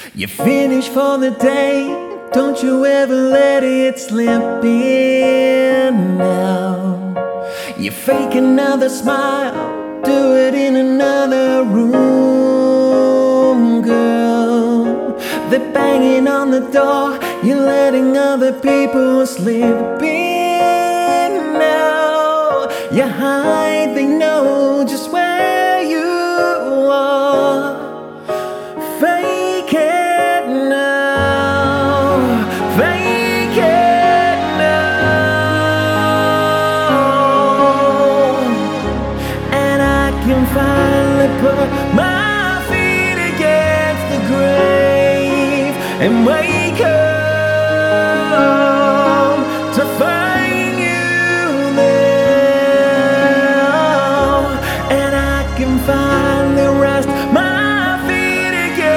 You finish for the day, don't you ever let it slip in now. You fake another smile, do it in another room, girl. They're banging on the door, you're letting other people slip in now. You hide, they know just where you are. Fake it now, fake it now. And I can finally put my feet against the grave and wake up.